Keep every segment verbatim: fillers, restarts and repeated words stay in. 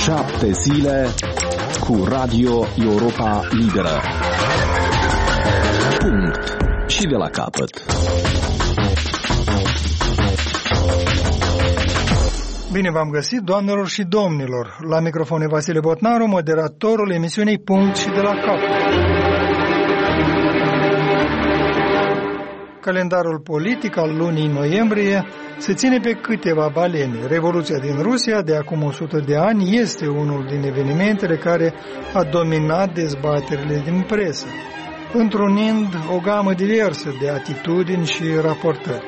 Șapte zile cu Radio Europa Liberă. Punct. Și de la capăt. Bine v-am găsit, doamnelor și domnilor. La microfon e Vasile Botnaru, moderatorul emisiunii Punct și de la capăt. Calendarul politic al lunii noiembrie se ține pe câteva balene. Revoluția din Rusia de acum o sută de ani este unul din evenimentele care a dominat dezbaterile din presă, întrunind o gamă diversă de atitudini și raportări.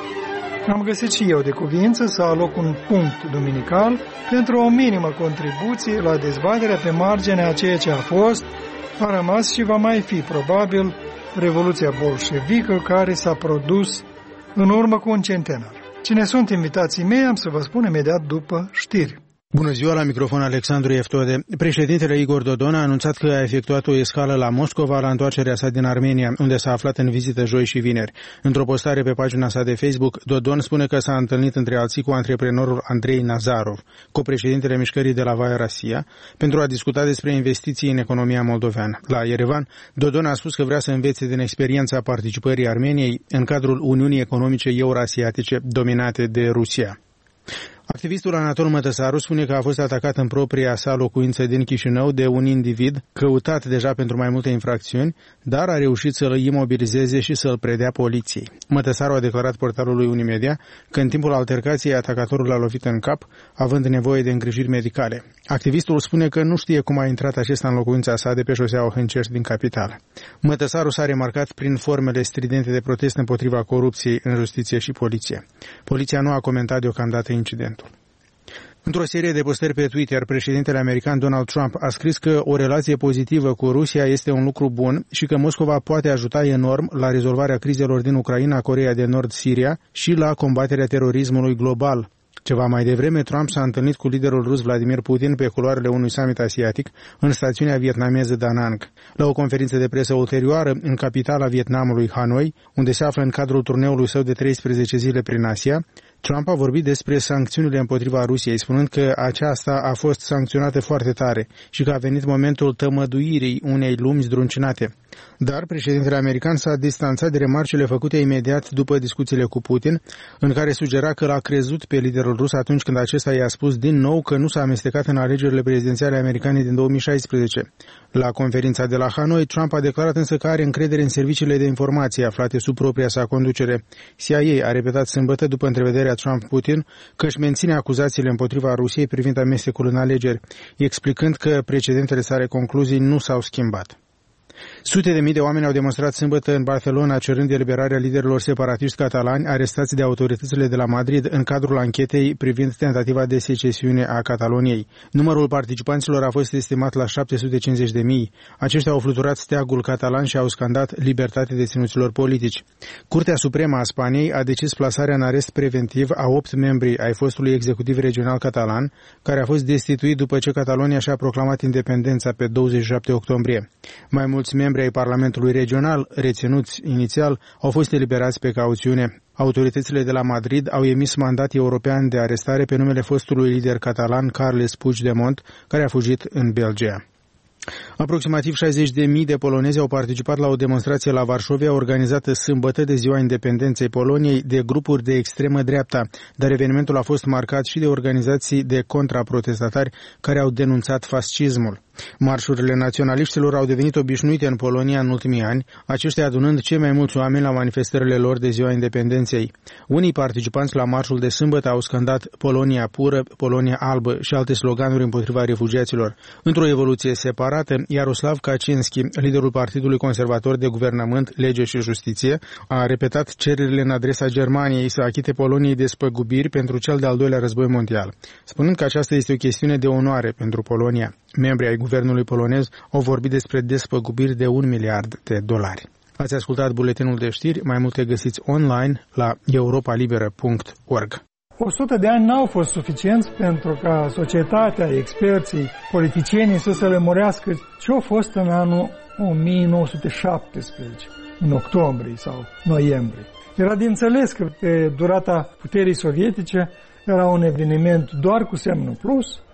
Am găsit și eu de cuvință să aloc un punct duminical pentru o minimă contribuție la dezbaterea pe marginea a ceea ce a fost, a rămas și va mai fi probabil Revoluția bolșevică care s-a produs în urmă cu un centenar. Cine sunt invitații mei, am să vă spun imediat după știri. Bună ziua, la microfon Alexandru Eftode. Președintele Igor Dodon a anunțat că a efectuat o escală la Moscova la întoarcerea sa din Armenia, unde s-a aflat în vizită joi și vineri. Într-o postare pe pagina sa de Facebook, Dodon spune că s-a întâlnit între alții cu antreprenorul Andrei Nazarov, copreședintele mișcării de la Via Rasia, pentru a discuta despre investiții în economia moldoveană. La Yerevan, Dodon a spus că vrea să învețe din experiența participării Armeniei în cadrul Uniunii Economice Eurasiatice dominate de Rusia. Activistul Anatol Mătăsaru spune că a fost atacat în propria sa locuință din Chișinău de un individ căutat deja pentru mai multe infracțiuni, dar a reușit să-l imobilizeze și să-l predea poliției. Mătăsaru a declarat portalului Unimedia că în timpul altercației atacatorul l-a lovit în cap, având nevoie de îngrijiri medicale. Activistul spune că nu știe cum a intrat acesta în locuința sa de pe șoseaua Hâncești din capitală. Mătăsaru s-a remarcat prin formele stridente de protest împotriva corupției în justiție și poliție. Poliția nu a comentat deocamdată incidentul. Într-o serie de postări pe Twitter, președintele american Donald Trump a scris că o relație pozitivă cu Rusia este un lucru bun și că Moscova poate ajuta enorm la rezolvarea crizelor din Ucraina, Coreea de Nord, Siria și la combaterea terorismului global. Ceva mai devreme, Trump s-a întâlnit cu liderul rus Vladimir Putin pe culoarele unui summit asiatic în stațiunea vietnameză Da Nang. La o conferință de presă ulterioară, în capitala Vietnamului, Hanoi, unde se află în cadrul turneului său de treisprezece zile prin Asia, Trump a vorbit despre sancțiunile împotriva Rusiei, spunând că aceasta a fost sancționată foarte tare și că a venit momentul tămăduirii unei lumi zdruncinate. Dar președintele american s-a distanțat de remarcile făcute imediat după discuțiile cu Putin, în care sugera că l-a crezut pe liderul rus atunci când acesta i-a spus din nou că nu s-a amestecat în alegerile prezidențiale americane din două mii șaisprezece. La conferința de la Hanoi, Trump a declarat însă că are încredere în serviciile de informație aflate sub propria sa conducere. C I A a repetat sâmbătă, după întrevederea Trump-Putin, că își menține acuzațiile împotriva Rusiei privind amestecul în alegeri, explicând că precedentele sale concluzii nu s-au schimbat. Sute de mii de oameni au demonstrat sâmbătă în Barcelona cerând eliberarea liderilor separatiști catalani arestați de autoritățile de la Madrid în cadrul anchetei privind tentativa de secesiune a Cataloniei. Numărul participanților a fost estimat la șapte sute cincizeci de mii. Aceștia au fluturat steagul catalan și au scandat libertate deținuților politici. Curtea Supremă a Spaniei a decis plasarea în arest preventiv a opt membri ai fostului executiv regional catalan, care a fost destituit după ce Catalonia și-a proclamat independența pe douăzeci și șapte octombrie. Mai mulți membri ai Parlamentului Regional, reținuți inițial, au fost eliberați pe cauțiune. Autoritățile de la Madrid au emis mandat european de arestare pe numele fostului lider catalan Carles Puigdemont, care a fugit în Belgia. Aproximativ șaizeci de mii de polonezi au participat la o demonstrație la Varșovia organizată sâmbătă de Ziua Independenței Poloniei de grupuri de extremă dreapta, dar evenimentul a fost marcat și de organizații de contraprotestatari care au denunțat fascismul. Marșurile naționaliștilor au devenit obișnuite în Polonia în ultimii ani, aceștia adunând cei mai mulți oameni la manifestările lor de Ziua Independenței. Unii participanți la marșul de sâmbătă au scandat Polonia pură, Polonia albă și alte sloganuri împotriva refugiaților. Într-o evoluție separată, Iaroslav Kaczynski, liderul Partidului Conservator de Guvernământ, Lege și Justiție, a repetat cererile în adresa Germaniei să achite Poloniei despăgubiri pentru cel de-al doilea război mondial, spunând că aceasta este o chestiune de onoare pentru Polonia. Membrii ai guvernului polonez au vorbit despre despăgubiri de un miliard de dolari. Ați ascultat buletinul de știri, mai multe găsiți online la europa liberă punct org. O sută de ani n-au fost suficienți pentru ca societatea, experții, politicienii să se lămurească ce a fost în anul o mie nouă sute șaptesprezece, în octombrie sau noiembrie. Era de înțeles că pe durata puterii sovietice era un eveniment doar cu semnul plus,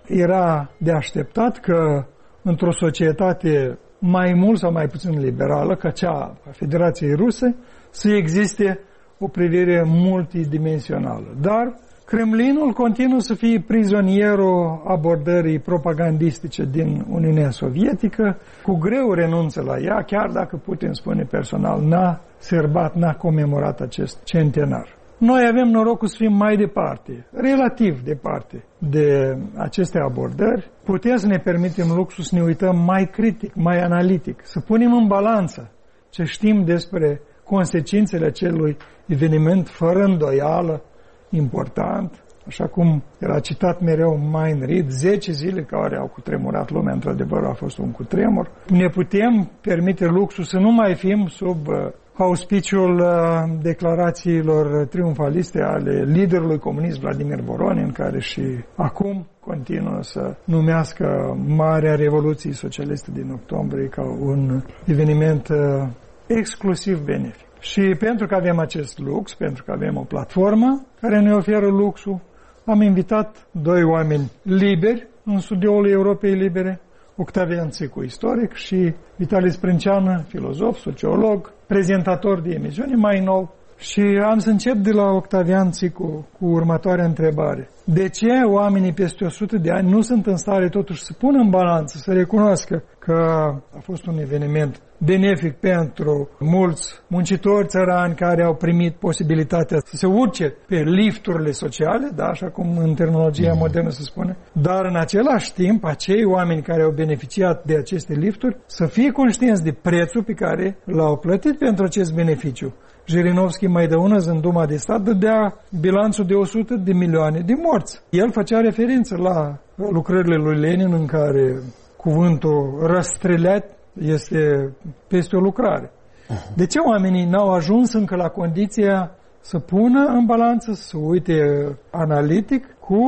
era de așteptat că într-o societate mai mult sau mai puțin liberală, ca cea a Federației Ruse, să existe o privire multidimensională. Dar Kremlinul continuă să fie prizonierul abordării propagandistice din Uniunea Sovietică, cu greu renunță la ea, chiar dacă Putin spune personal n-a sărbat, n-a comemorat acest centenar. Noi avem norocul să fim mai departe, relativ departe de aceste abordări. Putem să ne permitem luxul să ne uităm mai critic, mai analitic, să punem în balanță ce știm despre consecințele acelui eveniment fără îndoială important, așa cum era citat mereu Mein Reed, zece zile care au cutremurat lumea, într-adevăr a fost un cutremur. Ne putem permite luxul să nu mai fim sub uh, auspiciul uh, declarațiilor triumfaliste ale liderului comunist Vladimir Voronin, care și acum continuă să numească Marea Revoluție Socialistă din octombrie ca un eveniment uh, exclusiv benefic. Și pentru că avem acest lux, pentru că avem o platformă care ne oferă luxul, am invitat doi oameni liberi în studioul Europei Libere, Octavian Țicu, istoric, și Vitalie Sprânceană, filozof, sociolog, prezentator de emisiune mai nou. Și am să încep de la Octavian Țicu cu următoarea întrebare. De ce oamenii peste o sută de ani nu sunt în stare totuși să pună în balanță, să recunoască că a fost un eveniment benefic pentru mulți muncitori țărani care au primit posibilitatea să se urce pe lifturile sociale, da, așa cum în terminologia modernă se spune, dar în același timp acei oameni care au beneficiat de aceste lifturi să fie conștienți de prețul pe care l-au plătit pentru acest beneficiu. Jirinovski mai dăună în Duma de Stat dădea bilanțul de o sută de milioane de morți. El făcea referință la lucrările lui Lenin în care cuvântul răstrelat este peste o lucrare. De ce oamenii n-au ajuns încă la condiția să pună în balanță, să uite analitic cu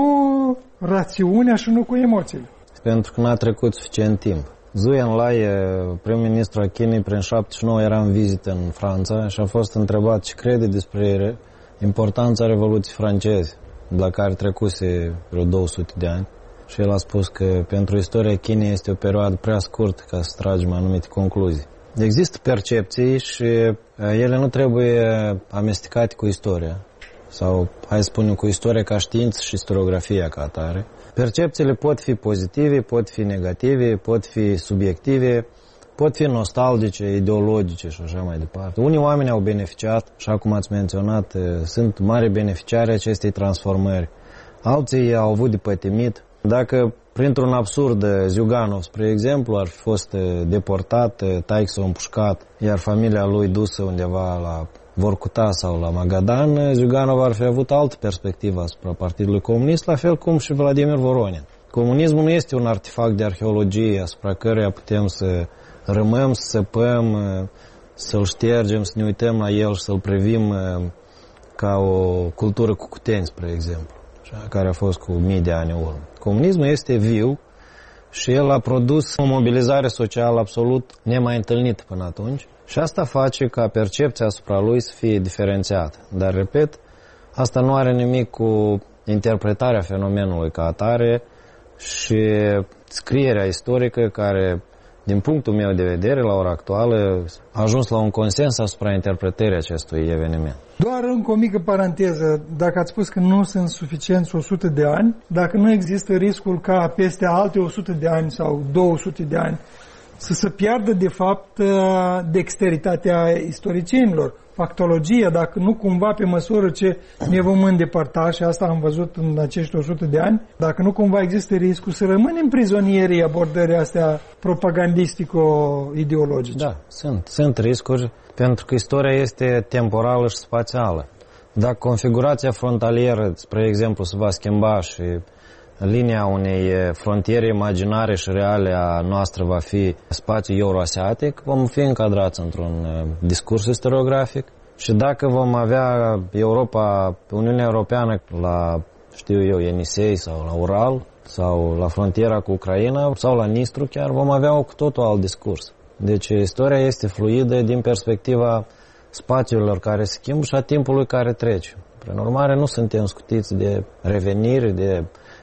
rațiunea și nu cu emoțiile? Pentru că n-a trecut suficient timp. Zhu Enlai, prim-ministru a Chinei, prin șaptezeci și nouă era în vizită în Franța și a fost întrebat ce crede despre importanța Revoluției franceze, la care trecuse vreo două sute de ani. Și el a spus că pentru istoria Chinei este o perioadă prea scurtă ca să tragem anumite concluzii. Există percepții și ele nu trebuie amestecate cu istoria. Sau, hai să spunem, cu istoria ca știință și istoriografia ca atare. Percepțiile pot fi pozitive, pot fi negative, pot fi subiective, pot fi nostalgice, ideologice și așa mai departe. Unii oameni au beneficiat, așa cum ați menționat, sunt mari beneficiari acestei transformări. Alții au avut de pătimit. Dacă printr-un absurd Ziuganov, spre exemplu, ar fi fost deportat, taică-s-o împușcat, iar familia lui dusă undeva la Vorcuta sau la Magadan, Ziuganov ar fi avut altă perspectivă asupra Partidului Comunist, la fel cum și Vladimir Voronin. Comunismul nu este un artefact de arheologie asupra căruia putem să rămăm, să săpăm, să-l ștergem, să ne uităm la el și să-l privim ca o cultură cu cuteni, spre exemplu, care a fost cu mii de ani în urmă. Comunismul este viu și el a produs o mobilizare socială absolut nemai întâlnită până atunci și asta face ca percepția asupra lui să fie diferențiată. Dar, repet, asta nu are nimic cu interpretarea fenomenului ca atare și scrierea istorică care, din punctul meu de vedere, la ora actuală, a ajuns la un consens asupra interpretării acestui eveniment. Doar încă o mică paranteză, dacă ați spus că nu sunt suficienți o sută de ani, dacă nu există riscul ca peste alte o sută de ani sau două sute de ani să se piardă de fapt dexteritatea istoricienilor, factologia, dacă nu cumva pe măsură ce ne vom îndepărta, și asta am văzut în acești o sută de ani, dacă nu cumva există riscul să rămânem prizonierii abordării astea propagandistico-ideologice. Da, sunt, sunt riscuri, pentru că istoria este temporală și spațială. Dacă configurația frontalieră, spre exemplu, se va schimba și linia unei frontiere imaginare și reale a noastră va fi spațiul euroasiatic, vom fi încadrați într-un discurs istoriografic și dacă vom avea Europa, Uniunea Europeană la, știu eu, Yenisei sau la Ural sau la frontiera cu Ucraina sau la Nistru chiar, vom avea cu totul alt discurs. Deci istoria este fluidă din perspectiva spațiilor care se schimbă și a timpului care trece. Prin urmare, nu suntem scutiți de reveniri, de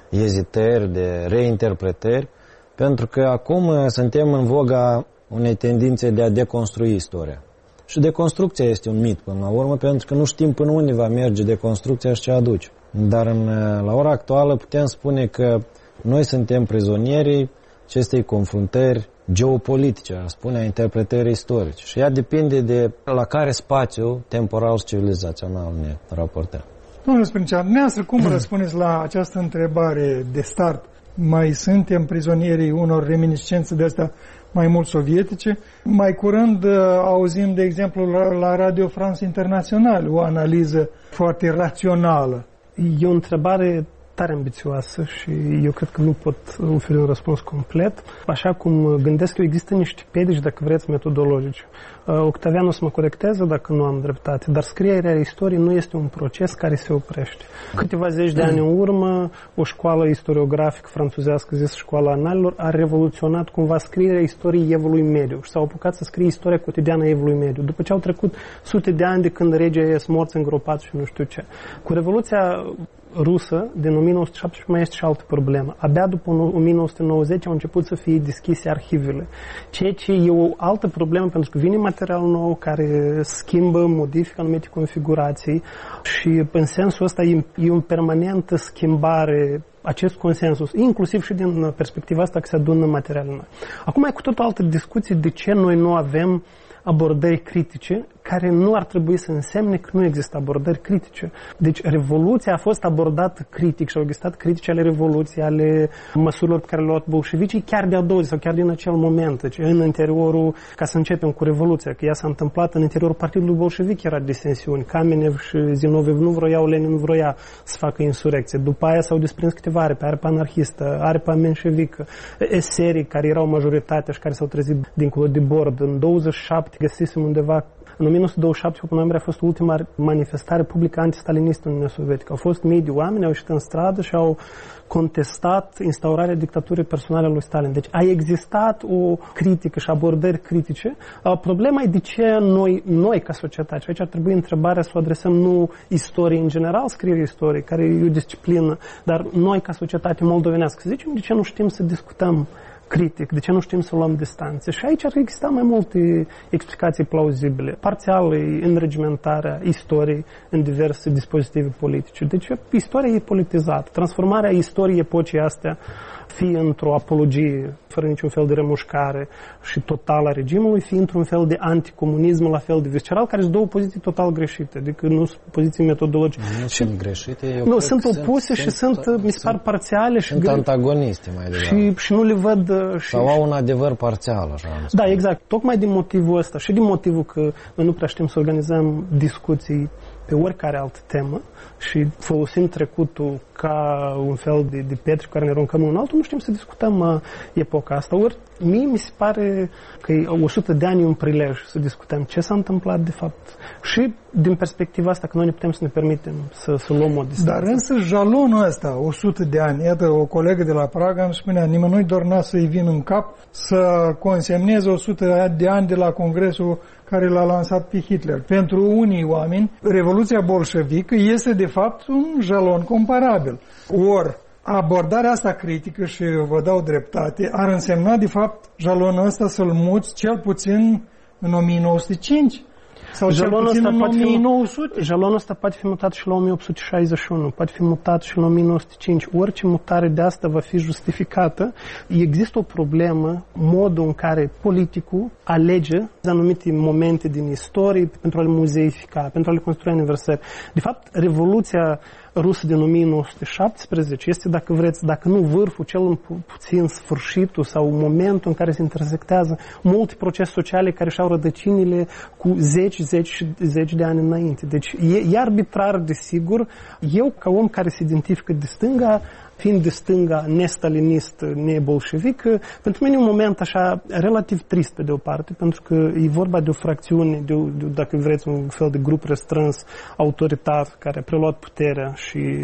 ezitări, de reinterpretări, pentru că acum suntem în voga unei tendințe de a deconstrui istoria. Și deconstrucția este un mit până la urmă, pentru că nu știm până unde va merge deconstrucția și ce aduce. Dar în, la ora actuală putem spune că noi suntem prizonierii acestei confruntări geopolitice, a spune, a interpretării istorice. Și ea depinde de la care spațiu temporal și civilizațional ne raportăm. Domnule Sprâncea, dumneavoastră cum răspundeți la această întrebare de start? Mai suntem prizonierii unor reminiscențe de astea mai mult sovietice? Mai curând auzim, de exemplu, la, la Radio France International o analiză foarte rațională. E o întrebare tare ambițioasă și eu cred că nu pot oferi un răspuns complet. Așa cum gândesc eu, există niște pedici, dacă vreți, metodologice. Octavian o să mă corecteze dacă nu am dreptate, dar scrierea istoriei nu este un proces care se oprește. Câteva zeci de ani în urmă, o școală istoriografică franțuzească, zis Școala Analilor, a revoluționat cumva scrierea istoriei Evului Mediu și s-au apucat să scrie istoria cotidiană a Evului Mediu, după ce au trecut sute de ani de când regii ies morți, îngropați și nu știu ce. Cu Revoluția rusă, din o mie nouă sute șaptesprezece, mai este și altă problemă. Abia după o mie nouă sute nouăzeci au început să fie deschise arhivele. Ceea ce e o altă problemă, pentru că vine material nou care schimbă, modifică anumite configurații și în sensul ăsta e, e o permanentă schimbare acest consensus, inclusiv și din perspectiva asta că se adună materiale noi. Acum e cu tot o altă discuție de ce noi nu avem abordări critice, care nu ar trebui să însemne că nu există abordări critice. Deci Revoluția a fost abordată critic și au existat critici ale Revoluției, ale măsurilor pe care le-au luat bolșevicii, chiar de-a doua zi sau chiar din acel moment. Deci în interiorul, ca să începem cu Revoluția, că ea s-a întâmplat în interiorul Partidului Bolșevic, era disensiuni. Kamenev și Zinoviev nu vroiau, Lenin nu vroia să facă insurecție. După aia s-au desprins câteva aripe, aripa anarhistă, aripa menșevică, eserii care erau majoritatea și care s-au trezit dincolo de bord. În douăzeci și șapte găsisem undeva. În o mie nouă sute douăzeci și șapte, opt noiembrie, a fost ultima manifestare publică anti-stalinistă în Uniunea Sovietică. Au fost mii de oameni, au ieșit în stradă și au contestat instaurarea dictaturii personale a lui Stalin. Deci a existat o critică și abordări critice. Problema e de ce noi, noi ca societate, și aici ar trebui întrebarea să o adresăm nu istoriei în general, scrierea istoriei, care e o disciplină, dar noi ca societate moldovenească, să zicem, de ce nu știm să discutăm critic, de ce nu știm să luăm distanțe. Și aici ar exista mai multe explicații plauzibile. Parțial e înregimentarea istoriei în diverse dispozitive politice. Deci istoria e politizată. Transformarea istoriei epocii astea fie într-o apologie fără niciun fel de remușcare și totală a regimului, fie într-un fel de anticomunism la fel de visceral, care sunt două poziții total greșite, adică nu sunt poziții metodologice. Nu sunt greșite, eu nu, sunt opuse și sunt, sunt, mi se par, parțiale și, sunt antagoniste mai degrabă. Și, și nu le văd... Și, sau au un adevăr parțial, așa. Da, exact. Tocmai din motivul ăsta și din motivul că noi nu prea știm să organizăm discuții pe oricare altă temă și folosim trecutul ca un fel de, de petri care ne aruncăm în altul, nu știm să discutăm uh, epoca asta. Ori mie mi se pare că e o sută de ani un prilej să discutăm ce s-a întâmplat de fapt. Și din perspectiva asta că noi ne putem să ne permitem să, să luăm o distanță. Dar însă jalonul ăsta, o sută de ani, iată o colegă de la Praga îmi spunea, nimănui dorna să-i vin în cap să consemneze o sută de ani de la congresul care l-a lansat pe Hitler. Pentru unii oameni, Revoluția bolșevică este de fapt un jalon comparabil. Ori abordarea asta critică, și vă dau dreptate, ar însemna de fapt jalonul ăsta să-l muți cel puțin în o mie nouă sute cinci. Sau jalonul cel puțin în o mie nouă sute. Jalonul ăsta poate fi mutat și la o mie opt sute șaizeci și unu, poate fi mutat și la o mie nouă sute cinci. Orice mutare de asta va fi justificată. Există o problemă, modul în care politicul alege anumite momente din istorie pentru a le muzeifica, pentru a le construi aniversări. De fapt, Revoluția rusă din o mie nouă sute șaptesprezece este, dacă vreți, dacă nu vârful, cel puțin sfârșitul sau momentul în care se intersectează multe procese sociale care și-au rădăcinile cu zeci, zeci, zeci de ani înainte. Deci e, e arbitrar, desigur. Eu, ca om care se identifică de stânga, fiind de stânga, nestalinist, nebolșevic, pentru mine e un moment așa relativ trist pe de o parte, pentru că e vorba de o fracțiune, de, o, de dacă vreți, un fel de grup restrâns, autoritar, care a preluat puterea și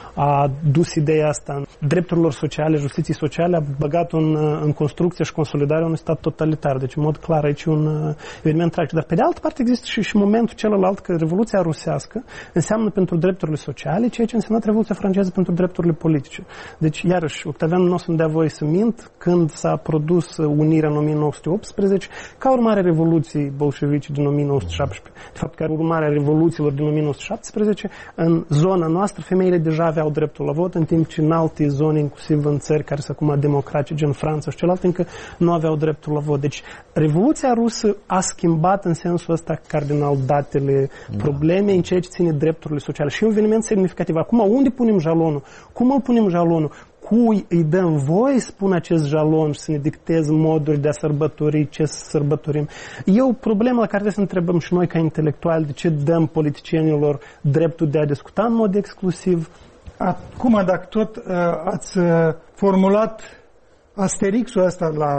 a dus ideea asta drepturilor sociale, justiției sociale, a băgat în, în construcție și consolidarea unui stat totalitar. Deci, în mod clar, aici un eveniment tragic. Dar, pe de altă parte, există și, și momentul celălalt că Revoluția rusească înseamnă pentru drepturile sociale ceea ce înseamnă Revoluția franceză pentru drepturile politice. Deci, iarăși, Octavian nu o să-mi dea voie să mint, când s-a produs unirea în o mie nouă sute optsprezece, ca urmare a Revoluției bolșevice din o mie nouă sute șaptesprezece. De fapt, ca urmare a revoluțiilor din o mie nouă sute șaptesprezece, în zona noastră, femeile deja aveau dreptul la vot, în timp ce în alte zone, inclusiv în țări care sunt acum democratice, gen Franța și celelalte, încă nu aveau dreptul la vot. Deci, Revoluția rusă a schimbat în sensul ăsta cardinal datele problemei în ceea ce ține drepturile sociale. Și e un eveniment semnificativ. Acum, unde punem jalonul? Cum îl punem jalonul? Cui îi dăm voie să pun acest jalon și să ne dicteze moduri de a sărbători, ce să sărbătorim? E o problemă la care trebuie să întrebăm și noi ca intelectuali, de ce dăm politicienilor dreptul de a discuta în mod exclusiv. Acum, dacă tot uh, ați uh, formulat asterixul ăsta la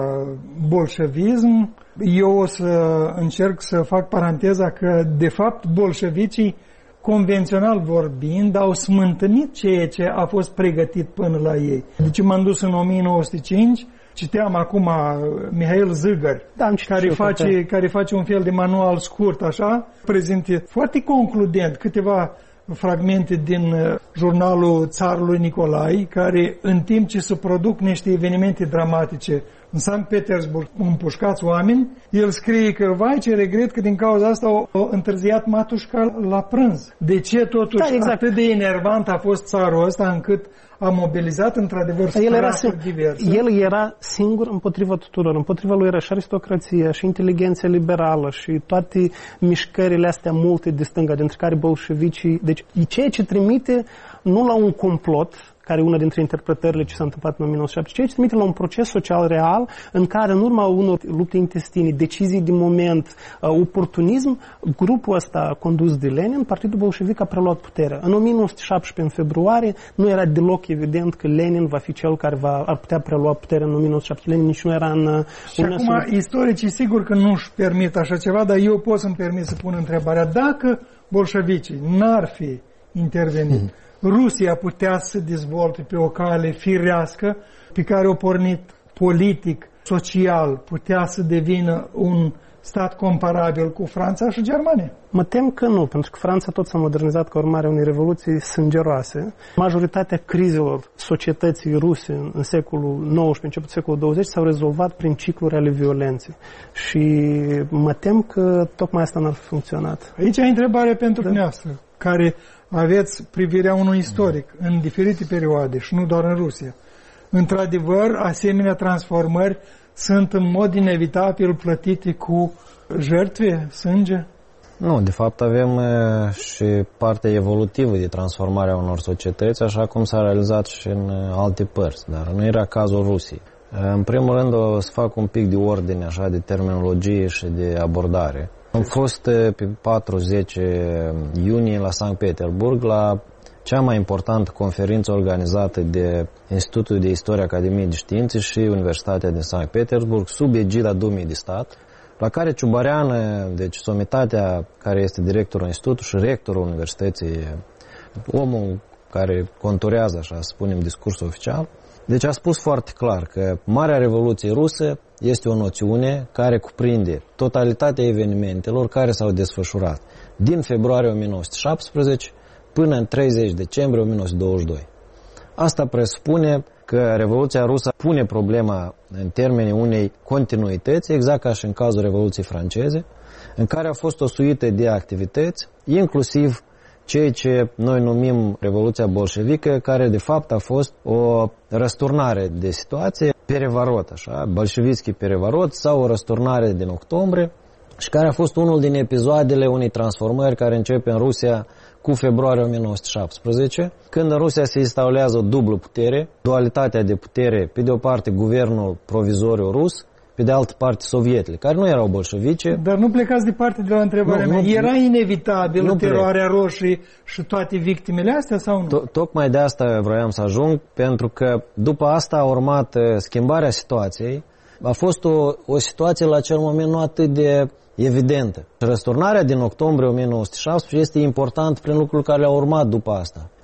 bolșevism, eu o să încerc să fac paranteza că, de fapt, bolșevicii, convențional vorbind, au smântânit ceea ce a fost pregătit până la ei. Deci m-am dus în o mie nouă sute cinci, citeam acum Mihail Zâgăr, da, care, face, care face un fel de manual scurt, așa, prezinte foarte concludent câteva fragmente din jurnalul Țarului Nicolae, care în timp ce se produc niște evenimente dramatice în Sankt Petersburg, împușcați oameni, el scrie că, vai, ce regret că din cauza asta a întârziat matușca la prânz. De ce totuși da, exact. Atât de enervant a fost țarul ăsta încât a mobilizat într-adevăr straturi diverse? El era singur împotriva tuturor. Împotriva lui era și aristocrația, și inteligența liberală, și toate mișcările astea multe de stânga, dintre care bolșevicii. Deci, ceea ce trimite nu la un complot, care e una dintre interpretările ce s-a întâmplat în o mie nouă sute șaptesprezece, ceea ce trimite la un proces social real în care, în urma unor lupte intestine, decizii de moment, oportunism, grupul ăsta condus de Lenin, Partidul Bolșevic a preluat puterea. În o mie nouă sute șaptesprezece, în februarie, nu era deloc evident că Lenin va fi cel care va, ar putea prelua puterea în o mie nouă sute șaptesprezece. Lenin nici nu era în... Și acum, sunt... istoricii sigur că nu-și permit așa ceva, dar eu pot să-mi permit să pun întrebarea. Dacă bolșevicii n-ar fi intervenit, mm. Rusia putea să dezvolte pe o cale firească pe care o pornit politic, social, putea să devină un stat comparabil cu Franța și Germania? Mă tem că nu, pentru că Franța tot s-a modernizat ca urmare a unei revoluții sângeroase. Majoritatea crizelor societății ruse în secolul nouăsprezece, început secolul douăzeci, s-au rezolvat prin cicluri ale violenței. Și mă tem că tocmai asta n-ar fi funcționat. Aici e întrebare pentru dumneavoastră, care aveți privirea unui istoric în diferite perioade și nu doar în Rusia. Într-adevăr, asemenea transformări sunt în mod inevitabil plătite cu jertfe, sânge? Nu, de fapt avem și partea evolutivă de transformare a unor societăți, așa cum s-a realizat și în alte părți, dar nu era cazul Rusiei. În primul rând o să fac un pic de ordine, așa, de terminologie și de abordare. Am fost pe patru zece iunie la Sankt Petersburg la cea mai importantă conferință organizată de Institutul de Istorie Academiei de Științe și Universitatea din Sankt Petersburg sub egida Dumei de Stat, la care Ciubărean, deci somitatea care este directorul institutului și rectorul universității, omul care conturează, așa să spunem, discursul oficial, deci a spus foarte clar că Marea Revoluție Rusă este o noțiune care cuprinde totalitatea evenimentelor care s-au desfășurat din februarie o mie nouă sute șaptesprezece până în treizeci decembrie o mie nouă sute douăzeci și doi. Asta presupune că Revoluția Rusă pune problema în termenii unei continuități, exact ca și în cazul Revoluției franceze, în care a fost o suită de activități, inclusiv ceea ce noi numim Revoluția bolșevică, care de fapt a fost o răsturnare de situație, perevarot, așa, bolșevițchi perevarot sau o răsturnare din octombrie, și care a fost unul din episoadele unei transformări care începe în Rusia cu februarie o mie nouă sute șaptesprezece, când în Rusia se instaurează o dublă putere, dualitatea de putere, pe de o parte guvernul provizoriu rus, pe de altă parte sovietele, care nu erau bolșevice. Dar nu plecați departe de la întrebarea nu, mea. Nu, Era inevitabil nu teroarea roșie și toate victimele astea sau nu? Tocmai de asta vroiam să ajung, pentru că după asta a urmat schimbarea situației. A fost o, o situație la acel moment nu atât de evidentă. Răsturnarea din octombrie o mie nouă sute șaptesprezece este important prin lucrul care le-a urmat după asta.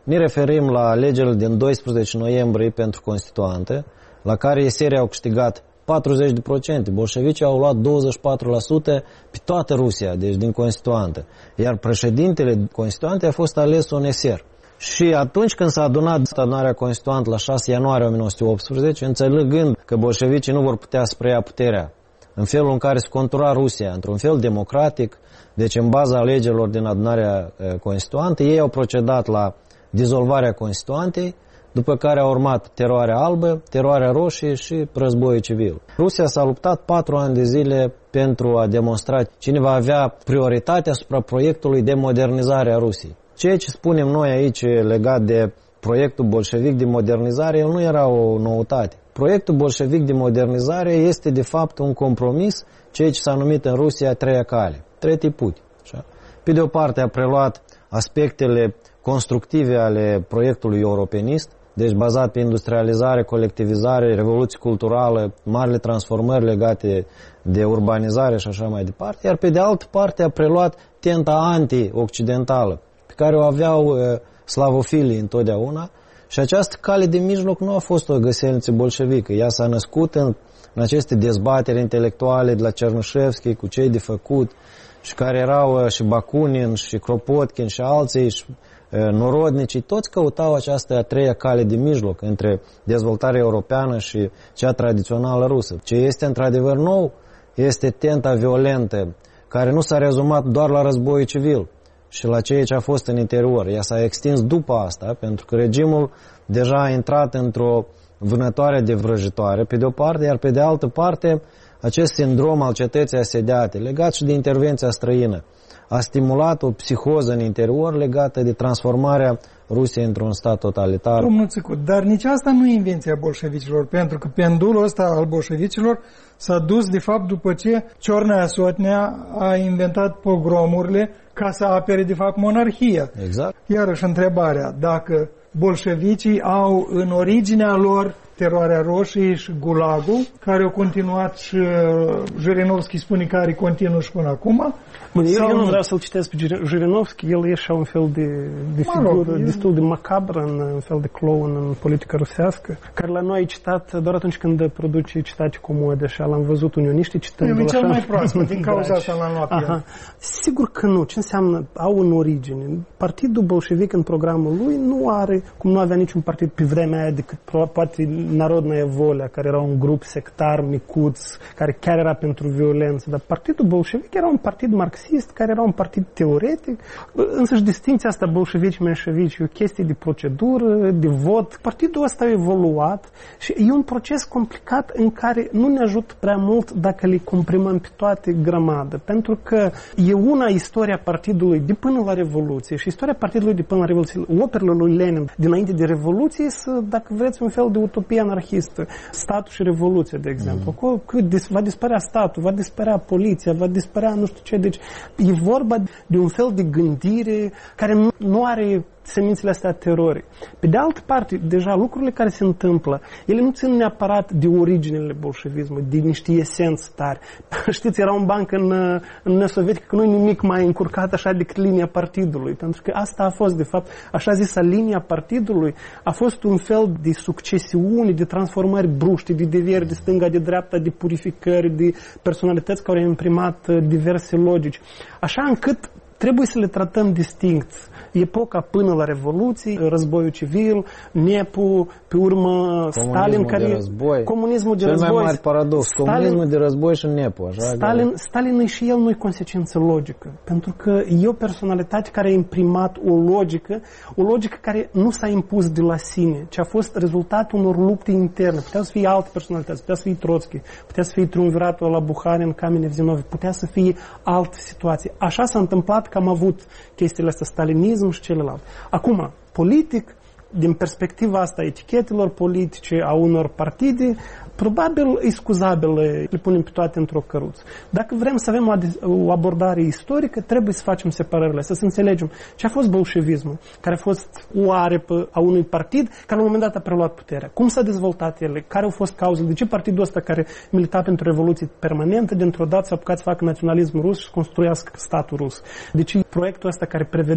Ne referim la alegerile din doisprezece noiembrie pentru Constituante, la care eserii au câștigat patruzeci la sută, bolșevicii au luat douăzeci și patru la sută pe toată Rusia, deci din Constituante. Iar președintele Constituante a fost ales un eser. Și atunci când s-a adunat adunarea Constituantă la șase ianuarie o mie nouă sute optsprezece, înțelegând că bolșevicii nu vor putea să preia puterea în felul în care se contura Rusia, într-un fel democratic, deci în baza alegerilor din adunarea Constituantă, ei au procedat la dizolvarea Constituantei, după care a urmat teroarea albă, teroarea roșie și războiul civil. Rusia s-a luptat patru ani de zile pentru a demonstra cine va avea prioritatea asupra proiectului de modernizare a Rusiei. Ceea ce spunem noi aici legat de proiectul bolșevic de modernizare, el nu era o noutate. Proiectul bolșevic de modernizare este de fapt un compromis, ceea ce s-a numit în Rusia treia cale, trei tipuri. Așa? Pe de o parte a preluat aspectele constructive ale proiectului europenist, deci bazat pe industrializare, colectivizare, revoluție culturală, marile transformări legate de urbanizare și așa mai departe, iar pe de altă parte a preluat tenta anti-occidentală, pe care o aveau uh, slavofilii întotdeauna, și această cale de mijloc nu a fost o găselniță bolșevică. Ea s-a născut în, în aceste dezbateri intelectuale de la Cernușevski cu cei de făcut, și care erau uh, și Bakunin, și Kropotkin, și alții, și norodnicii, toți căutau această a treia cale de mijloc între dezvoltarea europeană și cea tradițională rusă. Ce este într-adevăr nou este tenta violentă, care nu s-a rezumat doar la războiul civil și la ceea ce a fost în interior. Ea s-a extins după asta, pentru că regimul deja a intrat într-o vânătoare de vrăjitoare, pe de o parte, iar pe de altă parte, acest sindrom al cetății asediate, legat și de intervenția străină, a stimulat o psihoză în interior legată de transformarea Rusiei într-un stat totalitar. Domnul Țicu, dar nici asta nu e invenția bolșevicilor, pentru că pendulul ăsta al bolșevicilor s-a dus de fapt după ce Ciornea Sotnea a inventat pogromurile ca să apere de fapt monarhia. Exact. Iarăși întrebarea, dacă bolșevicii au în originea lor teroarea roșie și gulagul, care au continuat și Jirinovski spune că are continuă și până acum. Bun, eu, eu nu vreau să-l citesc pe Jirinovski, el e așa un fel de, de figură mă rog, destul de macabră, în, un fel de clown în politica rusească, care la noi e citat doar atunci când produce citate comode, așa l-am văzut unioniștii citând. E cel mai proaspăt, din cauza asta l-am luat. Aha. Sigur că nu. Ce înseamnă au în origine? Partidul bolșevic în programul lui nu are, cum nu avea niciun partid pe vremea aia decât poate Narodnaya Volea, care era un grup sectar micuț, care chiar era pentru violență, dar partidul bolșevic era un partid marxist, care era un partid teoretic, însăși distinția asta bolșevici-menșevici e o chestie de procedură, de vot. Partidul ăsta a evoluat și e un proces complicat în care nu ne ajută prea mult dacă le comprimăm pe toate grămadă, pentru că e una istoria partidului de până la Revoluție și istoria partidului de până la Revoluție, operele lui Lenin dinainte de Revoluție, să, dacă vreți, un fel de utopie anarhistă. Statul și Revoluția, de exemplu. Mm. Va dispărea statul, va dispărea poliția, va dispărea nu știu ce. Deci e vorba de un fel de gândire care nu, nu are semințele astea terorii. Pe de altă parte, deja lucrurile care se întâmplă, ele nu țin neapărat de originele bolșevismului, de niște esenți tari. Știți, era un banc în, în Uniunea Sovietică că nu e nimic mai încurcat așa decât linia partidului, pentru că asta a fost, de fapt, așa zisa linia partidului, a fost un fel de succesiune, de transformări bruște, de devieri de stânga, de dreapta, de purificări, de personalități care au imprimat diverse logici. Așa încât trebuie să le tratăm distinct. Epoca până la Revoluție, războiul civil, Nepu, pe urmă Stalin, care... de război. Comunismul de Cel război. mai mare paradox, Stalin, comunismul de război și Nepu. Așa, Stalin, Stalin și el nu-i consecință logică, pentru că e o personalitate care a imprimat o logică, o logică care nu s-a impus de la sine, ci a fost rezultatul unor lupte interne. Puteau să fie alte personalități, putea să fie Trotsky, putea să fie triumviratul la Buharin, Kamenev-Zinoviev, putea să fie altă situație. Așa s-a întâmplat că am avut chestiile astea, stalinism și celălalt. Acum, politic, din perspectiva asta etichetelor politice a unor partide, probabil e scuzabil le punem pe toate într-o căruță. Dacă vrem să avem o abordare istorică, trebuie să facem separările, să înțelegem ce a fost bolșevismul, care a fost o aripă a unui partid care la un moment dat a preluat puterea. Cum s-a dezvoltat ele? Care au fost cauzele? De ce partidul ăsta care milita pentru revoluție permanentă, dintr-o dată s-a apucat să facă naționalism rus și să construiască statul rus? De ce proiectul ăsta care prevedea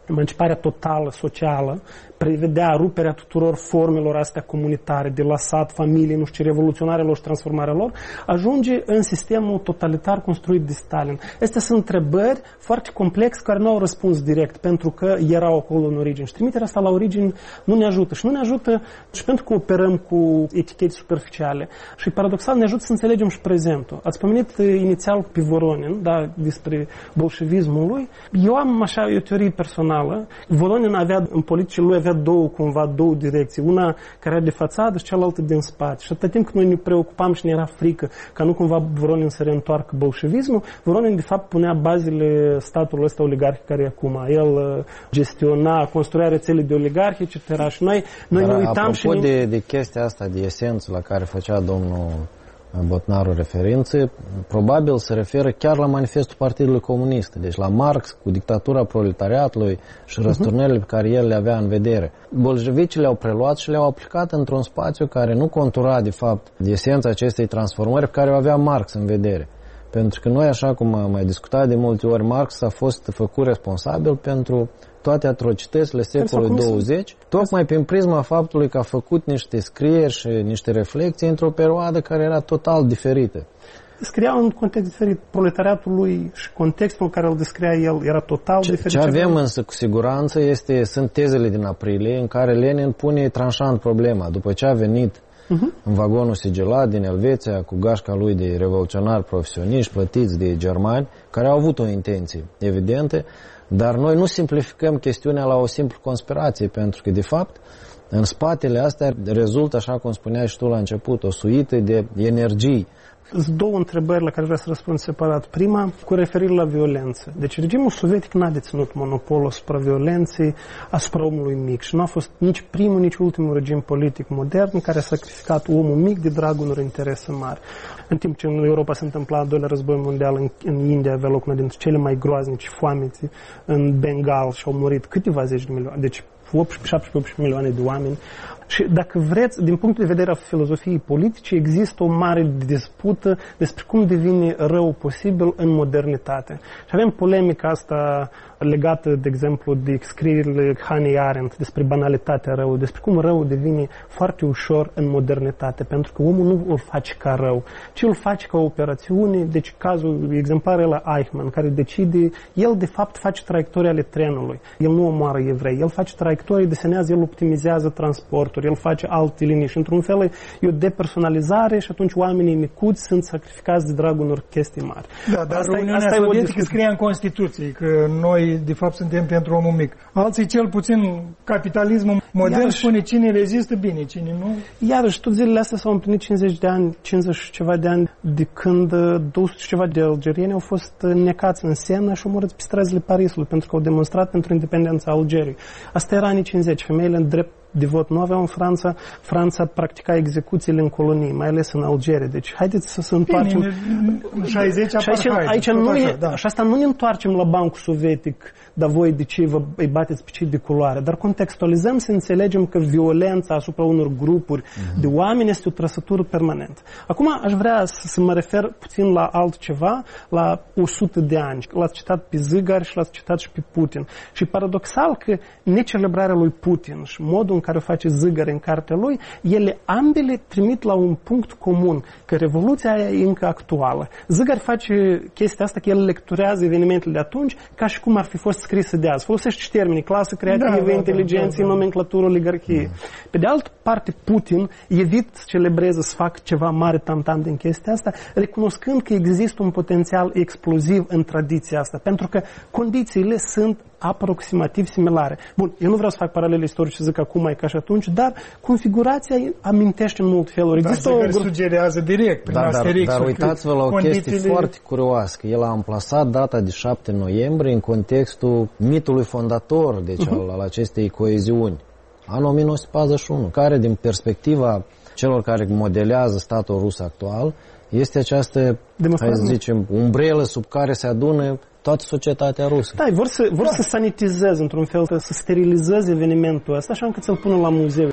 emanciparea totală, socială, prevedea ruperea tuturor formelor astea comunitare, de la sat, familie, nu știu ce, revoluționarelor și transformarea lor, ajunge în sistemul totalitar construit de Stalin. Astea sunt întrebări foarte complexe care nu au răspuns direct, pentru că erau acolo în origine. Și trimiterea asta la origine nu ne ajută. Și nu ne ajută și pentru că operăm cu etichete superficiale. Și paradoxal ne ajută să înțelegem și prezentul. Ați pomenit inițial pe Voronin, da, despre bolșevismul lui. Eu am așa o teorie personală. Voronin avea, în politice lui, avea două, cumva, două direcții. Una care era de fațadă și cealaltă din spate. Și atât timp când noi ne preocupam și ne era frică ca nu cumva Voronin să reîntoarcă bolșevismul, Voronin de fapt punea bazele statului ăsta oligarhic care e acum. El gestiona, construia rețele de oligarhi, et cetera. Și noi, noi ne uitam și... Apropo de, de chestia asta, de esență la care făcea domnul Botnaru referințe, probabil se referă chiar la manifestul Partidului Comunist, deci la Marx cu dictatura proletariatului și răsturnările pe care el le avea în vedere. Bolșevicii le-au preluat și le-au aplicat într-un spațiu care nu contura de fapt de esența acestei transformări pe care o avea Marx în vedere. Pentru că noi, așa cum am mai discutat de multe ori, Marx a fost făcut responsabil pentru toate atrocitățile secolului douăzeci, tocmai prin prisma faptului că a făcut niște scrieri și niște reflexii într-o perioadă care era total diferită. Scria în context diferit. Proletariatul lui și contextul în care îl descria el era total ce, diferit. Ce avem însă cu siguranță este, sunt tezele din aprilie în care Lenin pune tranșant problema. După ce a venit uh-huh. în vagonul sigilat din Elveția cu gașca lui de revoluționari profesioniști plătiți de germani, care au avut o intenție evidentă, dar noi nu simplificăm chestiunea la o simplă conspirație, pentru că, de fapt, în spatele astea rezultă, așa cum spuneai și tu la început, o suită de energii. Sunt două întrebări la care vreau să răspund separat. Prima, cu referire la violență. Deci regimul sovietic n-a deținut monopolul asupra violenței, asupra omului mic și nu a fost nici primul, nici ultimul regim politic modern care a sacrificat omul mic de dragul unor interese mari. În timp ce în Europa se întâmpla al doilea război mondial, în, în India avea loc una dintre cele mai groaznice foamete, în Bengal și au murit câteva zeci de milioane. Deci șaptesprezece milioane de oameni. Și dacă vreți, din punct de vedere al filozofiei politice, există o mare dispută despre cum devine rău posibil în modernitate. Și avem polemica asta legată, de exemplu, de scrierile Hannah Arendt despre banalitatea răului, despre cum răul devine foarte ușor în modernitate, pentru că omul nu îl face ca rău, ci îl face ca o operațiune. Deci cazul exemplar e la Eichmann, care decide, el de fapt face traiectoria ale trenului. El nu omoară evrei, el face traiectorii, desenează, el optimizează transportul, el face alte linii și într-un fel e o depersonalizare și atunci oamenii micuți sunt sacrificați de dragul unor chestii mari. Da, dar asta Uniunea asta Sovietică scria în Constituție că noi de fapt suntem pentru omul mic. Alții cel puțin capitalismul modern iarăși, spune cine rezistă bine, cine nu. Iarăși tot zilele astea s-au împlinit cincizeci de ani, cincizeci și ceva de ani de când două sute și ceva de algerieni au fost necați în Sena și omorâți pe străzile Parisului pentru că au demonstrat pentru independența Algeriei. Asta era anii cincizeci. Femeile în drept de vot nu aveau în Franța. Franța practica execuțiile în colonii, mai ales în Algeria. Deci haideți să se întoarcem. Bine, șaizeci și aici, aici nu e, da. Și asta nu ne întoarcem la bancul sovietic, dar voi de ce vă îi bateți pe cei de culoare, dar contextualizăm să înțelegem că violența asupra unor grupuri uh-huh. de oameni este o trăsătură permanentă. Acum aș vrea să, să mă refer puțin la altceva, la o sută de ani. L-ați citat pe Zygar și l-ați citat și pe Putin. Și paradoxal că necelebrarea lui Putin și modul în care o face Zygar în cartea lui, ele ambele trimit la un punct comun, că revoluția aia e încă actuală. Zygar face chestia asta că el lecturează evenimentele de atunci ca și cum ar fi fost scrise de azi. Folosește și termenii, clasă creativă, da, inteligență, da, da, da. nomenclatură, oligarhie. Da. Pe de altă parte, Putin evit să celebreze, să facă ceva mare tam-tam din chestia asta, recunoscând că există un potențial exploziv în tradiția asta, pentru că condițiile sunt aproximativ similare. Bun, eu nu vreau să fac paralele istorice, să zic acum e ca și atunci, dar configurația amintește în mult feluri. Dar există o sugerează direct prin dar, Asterix. Dar, dar uitați-vă la o condițiile... chestie foarte curioasă. El a amplasat data de șapte noiembrie în contextul mitului fondator, deci uh-huh. al, al acestei coeziuni, anul o mie nouă sute patruzeci și unu, care din perspectiva celor care modelează statul rus actual este această, hai să zicem, umbrelă sub care se adună toată societatea rusă. Da, vor să, vor da. să sanitizeze într-un fel, să sterilizeze evenimentul ăsta, așa încât să-l pună la muzeu.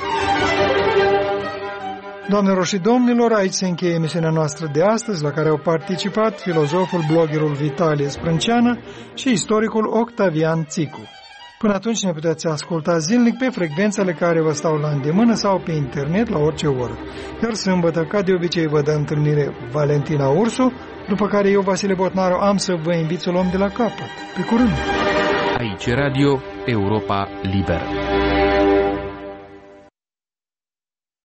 Doamnelor și domnilor, aici se încheie emisiunea noastră de astăzi, la care au participat filozoful, bloggerul Vitalie Sprânceană și istoricul Octavian Țicu. Până atunci ne puteți asculta zilnic pe frecvențele care vă stau la îndemână sau pe internet la orice oră. Iar sâmbătă, ca de obicei, vă dă întâlnire Valentina Ursu, după care eu, Vasile Botnaru, am să vă invit să luăm de la capăt. Pe curând! Aici Radio Europa Liberă.